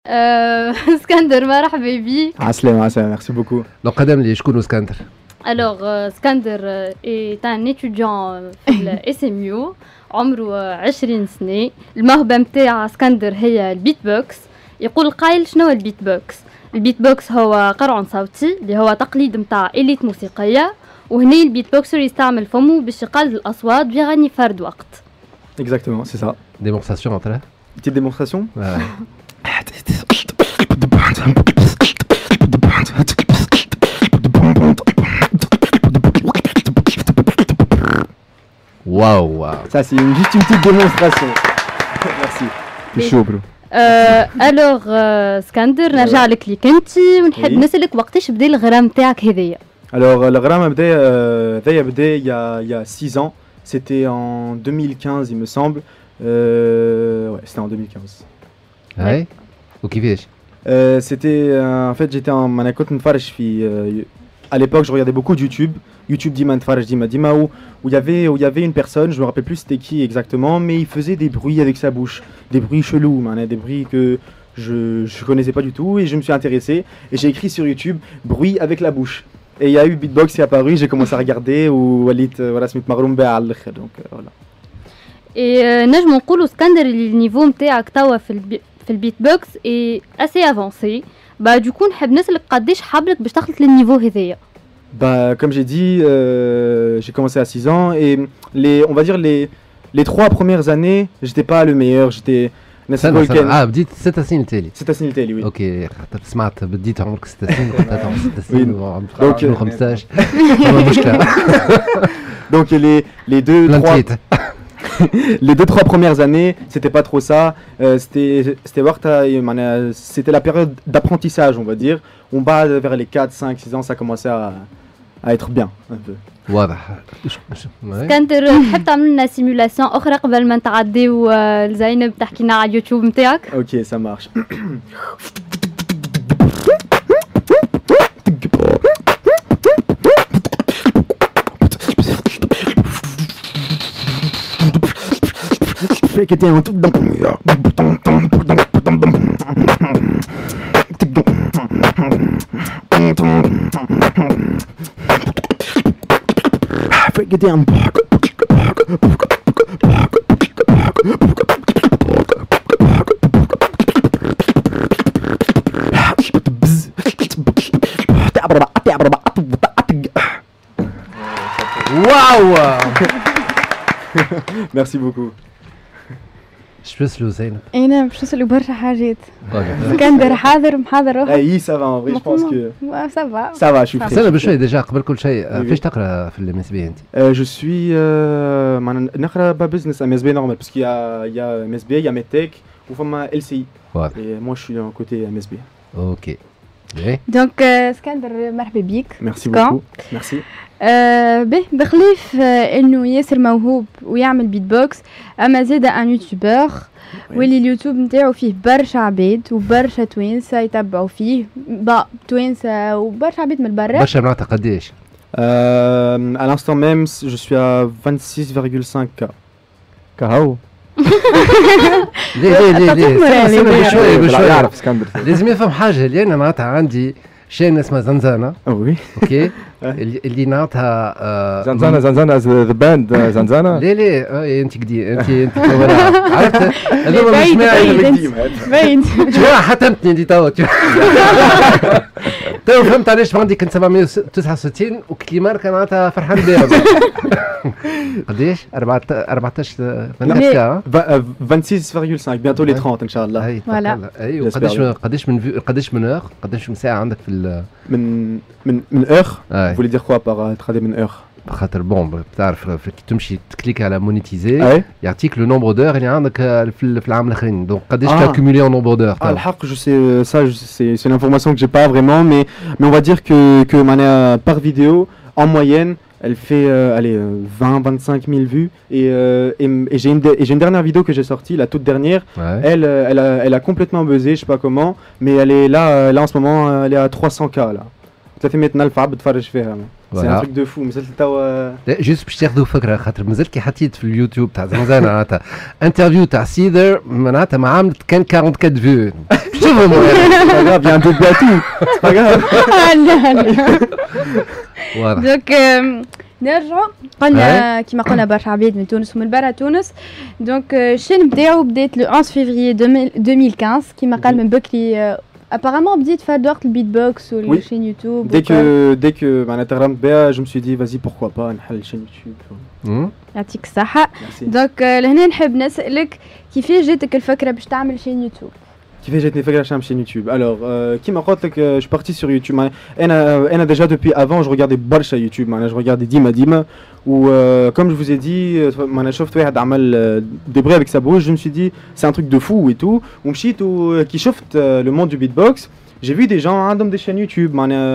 اسكندر مرحبا بيك. عسلامة merci beaucoup. لو قدم لي شكون اسكندر؟ Alors, اسكندر est un étudiant في ال SMU عمره 20 سنة. الموهبة متاع اسكندر هي البيت بوكس. يقول القائل شنو هو البيت بوكس؟ البيت بوكس هو قرع صوتي اللي هو تقليد متاع إليت موسيقية، وهنا البيت بوكسر يستعمل فمه باش يقلد الأصوات ويغني فرد وقت. Exactement, c'est ça. Démonstration entre là. Petite démonstration. Ouais. Waouh. Ça c'est juste une petite démonstration. Merci. Je suis chaud bro. الوغ اسكندر نرجع لك ليك انت ونحب نسالك وقتاش بدا الغرام تاعك هذايا؟ Alors الغرام بدا il y a 6 ans. C'était en 2015 il me semble. Ouais, c'était en 2015. Ouais. وكيفاش؟ C'était en fait j'étais en انا كنت نتفرج في à l'époque je regardais beaucoup de YouTube ديما نتفرج ديما où il y avait une personne, je me rappelle plus c'était qui exactement, mais il faisait des bruits avec sa bouche, des bruits chelous, des bruits que je connaissais pas du tout, et je me suis intéressé et j'ai écrit sur YouTube bruit avec la bouche. Et il y a eu beatbox qui est apparu, j'ai commencé à regarder ou voilà سميت مغروم بها على الاخر donc voilà. Et نجم نقولوا اسكندر النيفو نتاعك توا في البيت بوكس اي اسي افونسي. با دوكو نحب نسالك قداش حبلك باش تخلط للنيفو هذايا؟ Bah, comme j'ai dit, j'ai commencé à 6 ans et on va dire les 3 premières années, j'étais pas le meilleur, j'étais بديت 6 سنين تالي. 6 سنين تالي oui. اوكي سمعت بديت عمرك 6 سنين كنت عمرك 6 سنين وعمرك 15 مشكلة. Donc les les 2-3 premières années, c'était pas trop ça. C'était la période d'apprentissage, on va dire. On bat vers les 4, 5, 6 ans, ça commençait à être bien un peu. واضح. اسكندر تحب تعمل لنا سيمولاسيون اخرى قبل ما نتعديو لزينب تحكي لنا على اليوتيوب نتاعك؟ Ok, ça marche. Break it down. Break it down. واو. Merci beaucoup. شبس له زينب؟ اي نعم باش نسألو برشا حاجات. اسكندر حاضر محاضر روحك؟ اي ça va en vrai je pense que ça va je suis prêt. سألنا بشوي ديجا قبل كل شيء فاش تقرا في الام اس بي انت؟ Je suis نقرا با بزنس ام اس بي normal parce qu'il y a ام اس بي il y a medtech وفما ال سي et moi je suis dans côté ام اس بي. اوكي. دونك اسكندر مرحبا بيك. Merci beaucoup. Merci. به بخلاف انه ياسر موهوب ويعمل بيت بوكس، اما زاد ان يوتيوبر واللي اليوتيوب نتاعو فيه برشا عباد وبرشا توانسه يتبعوا فيه، توانسه وبرشا عباد من برا. برشا معناتها قداش؟ À l'instant même je suis à 26,5K. كهو. ليه بشوي يعرف اسكندر. لازم يفهم حاجه اللي انا معناتها عندي شين اسمها زنزانه. وي. اوكي. اللي نعطها زنزانه ذا باند زنزانه. لا انت قدي انت عرفت هذا مش باين شو حتمتني دي تو فهمت علاش عندي كنت 769 وكليمار كان معناتها فرحان بها. قداش 14 26,5 bientôt les 30 ان شاء الله. فوالا. اي قداش من اور قداش من ساعه عندك في من اور. Vous voulez dire quoi par trader من اور؟ خاطر بون بتعرف كي تمشي تكليك على مونيتيزي يعطيك لو نومبر دور اللي عندك في العام الاخرين، دونك قداش تاكومولي اون نومبر دور؟ الحق je sais ça c'est une information que j'ai pas vraiment mais on va dire que par vidéo en moyenne elle fait 20-25 000 vues et j'ai une dernière vidéo que j'ai sortie, la toute dernière. Elle a complètement buzzé, je sais pas comment, mais elle est là en ce moment elle est à 300K là. Ça fait maintenant le fab de faire فيها. C'est un truc de fou. Mais لا جوست باش تاخذوا فكره خاطر مازال كي حطيت في اليوتيوب تاع زنزانه معناتها انترفيو تاع سيدر معناتها ما عملت كان 44 فيو شوفوا pas grave, il y a un début à tout. C'est pas grave. واضح. دونك نرجعوا قلنا كيما قلنا برشا عباد من تونس ومن برا تونس. دونك الشين نتاعو بدات لو 11 فيفري 2015 كيما قال من بكري. Apparemment, بديت faire وقت البيت بوكس ou la chaîne YouTube. Dès que معناتها غرمت بها, je me suis dit vas-y pourquoi pas نحل chaîne YouTube. يعطيك الصحة. دونك لهنا نحب نسألك كيفاش جاتك الفكرة باش تعمل chaîne YouTube. كيفاش جاتني الفكرة باش نعمل chaîne YouTube. Alors كيما قلت لك je suis parti sur YouTube. أنا déjà depuis avant je regardais برشا YouTube. je regardais ديما ou comme je vous ai dit معناها شفت واحد عمل des bruits avec sa bouche, je me suis dit c'est un truc de fou et tout. ومشيت وكي شفت le monde du beatbox, j'ai vu des gens عندهم des chaînes YouTube.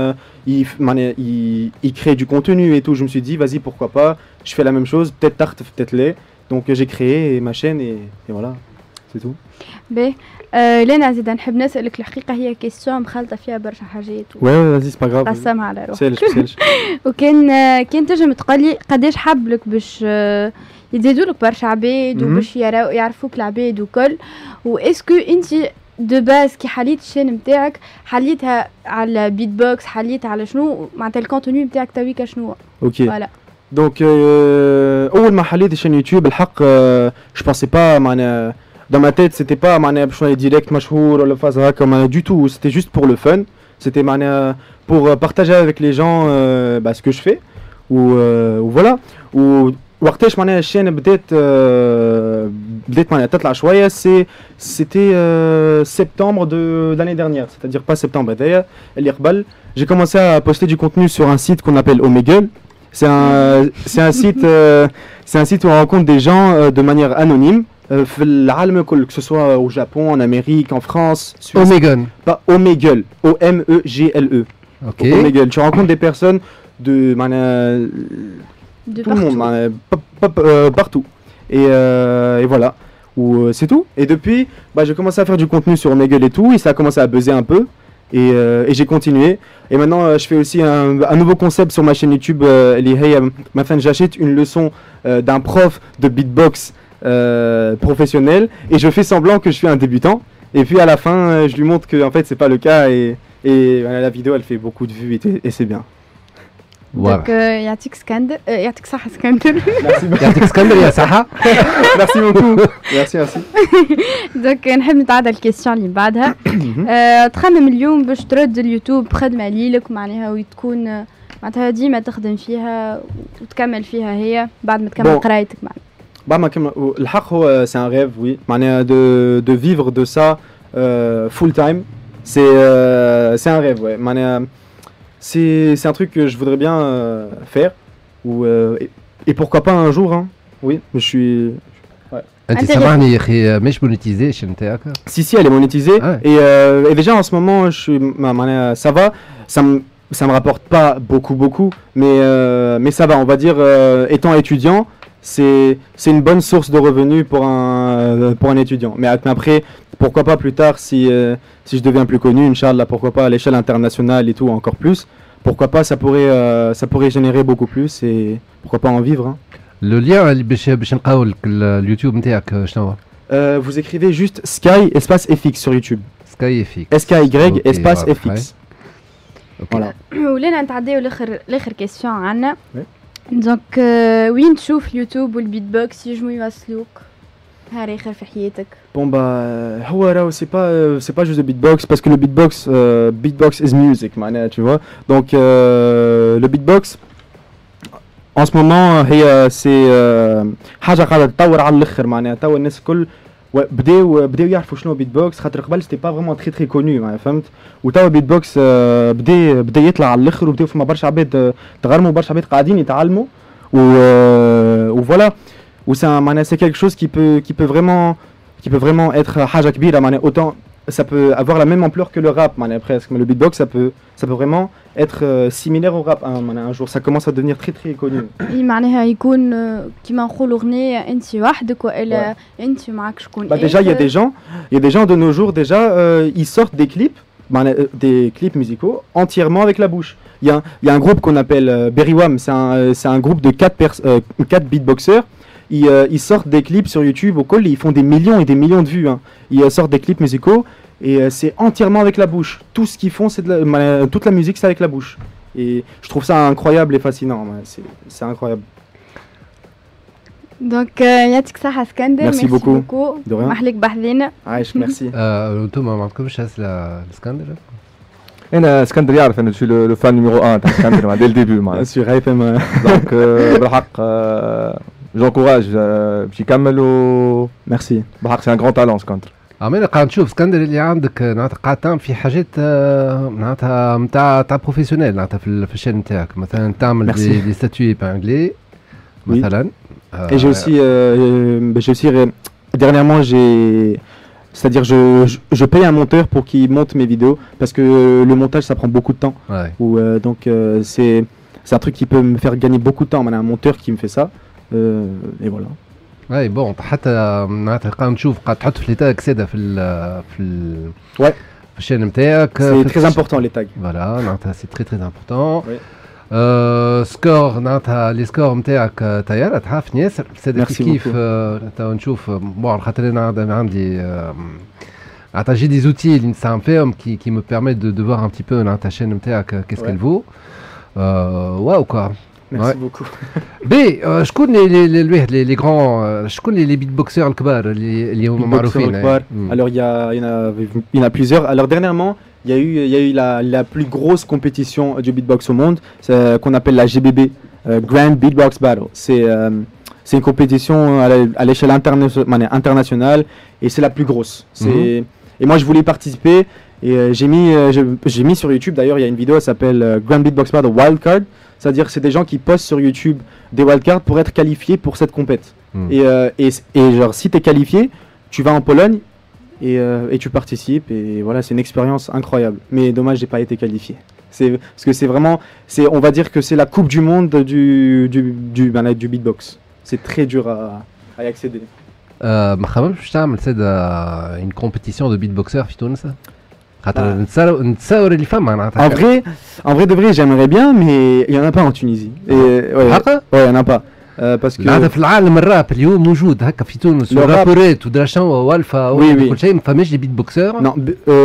Ils créent du contenu et tout. Je me suis dit vas-y pourquoi pas, je fais la même chose, peut-être tarte peut-être lait. Donc j'ai créé ma chaîne et voilà, c'est tout. باهي لينا زيد نحب نسألك الحقيقة هي كيستيون مخلطة فيها برشا حاجات. وي vas-y c'est pas grave. قسمها على روحك. سالش. كان تنجم تقولي قداش حبلك باش يزيدولك برشا عباد وباش يعرفوك العباد وكل. واسكو انت دو باز كي حليت الشين نتاعك حليتها على بيت بوكس, حليت على شنو معناتها الكونتوني نتاعك تويكا شنو؟ اوكي. فوالا. دونك اول ما حليت الشين يوتيوب الحق je pensais pas معناها dans ma tête c'était pas معناها باش نولي ديريكت مشهور ولا فاز هكا du tout. C'était juste pour le fun. C'était معناها pour partager avec les gens ce que je fais ou voilà. وقتاش معناها الشين بدات معناها تطلع شويه c'était septembre de l'année dernière, c'est-à-dire pas septembre هذايا اللي قبل. J'ai commencé à poster du contenu sur un site qu'on appelle Omegle. C'est un site où on rencontre des gens de manière anonyme في العالم الكل, que ce soit au Japon, en Amérique, en France, Suisse. Omegle. Pas Omegle, O-M-E-G-L-E. Ok. Omegle. Tu rencontres des personnes de tout partout. le monde, partout. Et voilà. C'est tout. Et depuis, j'ai commencé à faire du contenu sur Omegle et tout, et ça a commencé à buzzer un peu. Et j'ai continué. Et maintenant, je fais aussi un nouveau concept sur ma chaîne YouTube. J'achète une leçon d'un prof de beatbox professionnel et je fais semblant que je suis un débutant. Et puis à la fin, je lui montre que en fait c'est pas le cas et la vidéo elle fait beaucoup de vues et c'est bien. دونك يعطيك اسكندر, يعطيك صحة اسكندر. يعطيك اسكندر يا صحة. Merci beaucoup. Merci. دونك نحب نتعدى الكيستيون اللي بعدها. تخمم اليوم باش ترد اليوتيوب خدمة ليلك معناها وتكون معناتها ديما تخدم فيها وتكمل فيها هي بعد ما تكمل قرايتك معناها. بعد ما كمل الحق هو c'est un rêve, oui. معناها de vivre de ça full time. C'est un rêve, ouais. معناها c'est un truc que je voudrais bien faire et pourquoi pas un jour, hein. Oui, mais je suis انت سامعني يا اخي مش مونيتيزيشن نتاعك؟ Si elle est monétisée. Et déjà en ce moment je suis ça va, ça me rapporte pas beaucoup mais ça va, on va dire étant étudiant c'est une bonne source de revenus pour un étudiant. Mais après pourquoi pas plus tard si je deviens plus connu, Inch'Allah, pourquoi pas à l'échelle internationale et tout encore plus. Pourquoi pas, ça pourrait générer beaucoup plus et pourquoi pas en vivre, hein. Le lien اللي باش نلقاو لك اليوتيوب نتاعك شنو هو؟ Vous écrivez juste Sky espace FX sur YouTube. Sky FX. SKY espace FX. Voilà. ولينا نتعداو لاخر كيسيون عندنا. دونك وين تشوف اليوتيوب والبيت بوكس يجمو يوصلوك نهار اخر في حياتك؟ Bon هو راهو c'est pas juste de beatbox parce que le beatbox is music معناها, tu vois. Donc le beatbox en ce moment c'est حاجه قاعده تطور على الاخر معناها. توا الناس الكل بداو يعرفوا شنو beatbox, خاطر قبل c'était pas vraiment très connu معناها, فهمت. وتوا beatbox بدا يطلع على الاخر وبداو فما برشا عباد تغرموا, برشا عباد قاعدين يتعلموا voilà. Ou c'est quelque chose qui peut vraiment être حاجة كبيرة معناها. Autant ça peut avoir la même ampleur que le rap معناها presque, mais le beatbox ça peut vraiment être similaire au rap un jour. Ça commence à devenir très connu. معناها يكون كيما نقولوا أغنية أنت وحدك وإلا أنت معك شكون. Déjà il y a des gens de nos jours déjà ils sortent des clips des clips musicaux entièrement avec la bouche. Il y a un groupe qu'on appelle Berrywam, c'est un groupe de 4 beatboxers. Ils sortent des clips sur YouTube au col, ils font des millions et des millions de vues. Hein. Ils sortent des clips musicaux et c'est entièrement avec la bouche. Tout ce qu'ils font, toute la musique, c'est avec la bouche. Et je trouve ça incroyable et fascinant. C'est incroyable. Donc, يعطيك الصحة اسكندر. Merci beaucoup. De rien. محلك بحذينا. عايش merci. انتم ما عندكمش الاسكندر؟ انا اسكندر يعرف ان جو لو فان نيميرو 1 تاع اسكندر ديال الديبي معناتها. Sur FM. دونك بالحق جونكوراج باش يكمل و Merci. بالحق سي ان غران تالون اسكندر. عمالة قاعد نشوف اسكندر اللي عندك معناتها قاعد تعمل في حاجات معناتها نتاع بروفيسيونيل معناتها في الشان نتاعك مثلا تعمل دي ستاتوي بانجلي مثلا. Et j'ai aussi dernièrement c'est-à-dire je paye un monteur pour qu'il monte mes vidéos parce que le montage ça prend beaucoup de temps. Ouais. Donc c'est un truc qui peut me faire gagner beaucoup de temps. On a un monteur qui me fait ça et voilà. Ouais bon حتى معناتها قاعد نشوف قاعد تحط في لي تاغ كسيده Ouais. في الشان نتاعك. C'est très important les tags. Voilà معناتها c'est très important. Oui. سكور معناتها لي سكور نتاعك طيارة تحاف ياسر سادة كيف تو نشوف بون خاطر انا عندي معناتها جي دي زوتي اللي نستعمل فيهم كي مو بيرميت دو فوار ان بتي بو معناتها الشين نتاعك كيس كيل فو واو كوا. Merci beaucoup. بي شكون الواحد لي غران شكون لي بيت بوكسور الكبار اللي هما معروفين؟ Alors il y en a plusieurs. Alors dernièrement il y a eu la plus grosse compétition du beatbox au monde, qu'on appelle la GBB, Grand Beatbox Battle. C'est une compétition à l'échelle internationale et c'est la plus grosse. Et moi je voulais participer et j'ai mis sur YouTube, d'ailleurs il y a une vidéo, elle s'appelle Grand Beatbox Battle Wildcard. C'est-à-dire que c'est des gens qui postent sur YouTube des wildcards pour être qualifiés pour cette compète. Et genre si tu es qualifié, tu vas en Pologne et tu participes et voilà, c'est une expérience incroyable. Mais dommage, j'ai pas été qualifié. Parce que c'est vraiment, on va dire que c'est la coupe du monde du beatbox. C'est très dur à y accéder. ما خممتش باش تعمل ساده une compétition de beatboxer في تونس؟ خاطر نتصور اللي فما معناتها. En vrai de vrai, j'aimerais bien, mais il y en a pas en Tunisie. Ouais, il y en a pas. Parce que هذا في العالم الراب اليوم موجود هكا في تونس ورابورات ودراشان والفا وكل شيء ما فماش دي بيت بوكسور. Non,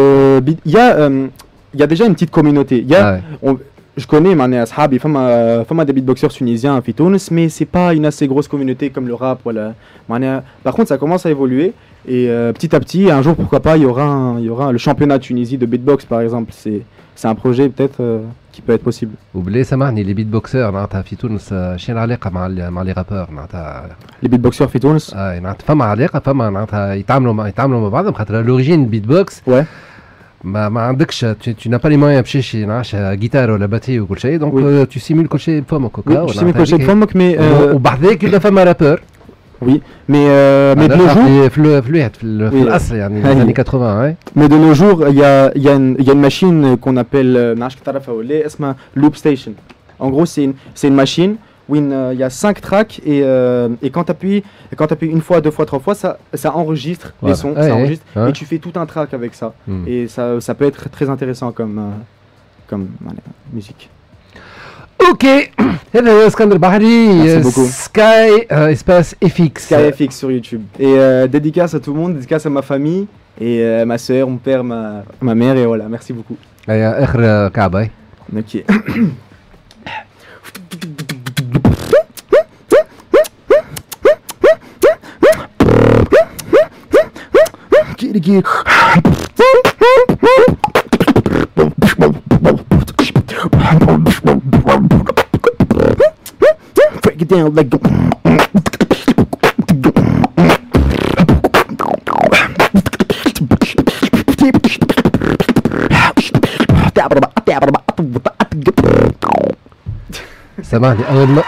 il y a déjà une petite communauté. Je connais أصحابي فما des beatboxers tunisiens في تونس, mais c'est pas une assez grosse communauté comme le rap voilà. Par contre ça commence à évoluer et petit à petit un jour pourquoi pas il y aura le championnat de Tunisie de beatbox par exemple. C'est un projet peut-être qui peut être possible. وبلي سامحني لي بيت بوكسور معناتها في تونس شنو العلاقه مع لي رابور معناتها؟ لي بيت بوكسور في تونس معناتها فما علاقه فما معناتها يتعاملوا مع بعضهم خاطر لوريجين بيت بوكس ما عندكش tu n'as pas les moyens باش تشري نعرفش جيتار ولا باتري وكل شيء دونك tu simules كل شيء بفمك هكا tu simules كل شيء بفمك mais وبعديك يبدا فما رابور. Oui, mais de nos jours, في الأصل يعني les années 80. Mais de nos jours, il y a une machine qu'on appelle Loop Station. En gros, c'est une machine où il y a 5 tracks et quand tu appuies une fois, deux fois, trois fois, ça enregistre les sons, ça enregistre et tu fais tout un track avec ça. Et ça peut être très intéressant comme musique. Ok, هذا هو اسكندر بحري سكاي اسباس افيكس. Sky FX sur YouTube. Et dédicace à tout le monde, dédicace à ma famille et ma soeur, mon père, ma mère et voilà, merci beaucoup. اخر كعبه. Ok. Break it down like سامحني اول ما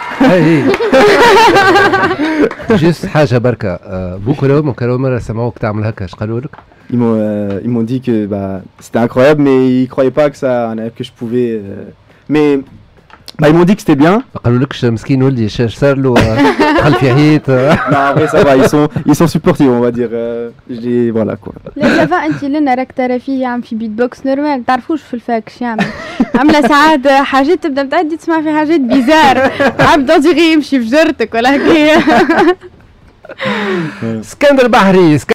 جست حاجه بركه بوكو كانوا مره سمعوك تعمل هكا اش قالوا لك؟ Ils m'ont dit que c'était incroyable, mais ils croyaient pas que je pouvais. Mais Bah, ils m'ont dit que c'était bien. قالوا لكش مسكين ولدي صار له دخل في عيط. Non, après ça va, ils sont supportifs, on va dire. Voilà quoi. لا سافا انت لنا راك ترى فيه عم في بيت بوكس نورمال تعرفوش في الفاكش يعمل عامله ساعات حاجات تبدا متعدي تسمع في حاجات بيزار عبد يمشي في جرتك ولا هكايا. اسكندر بحري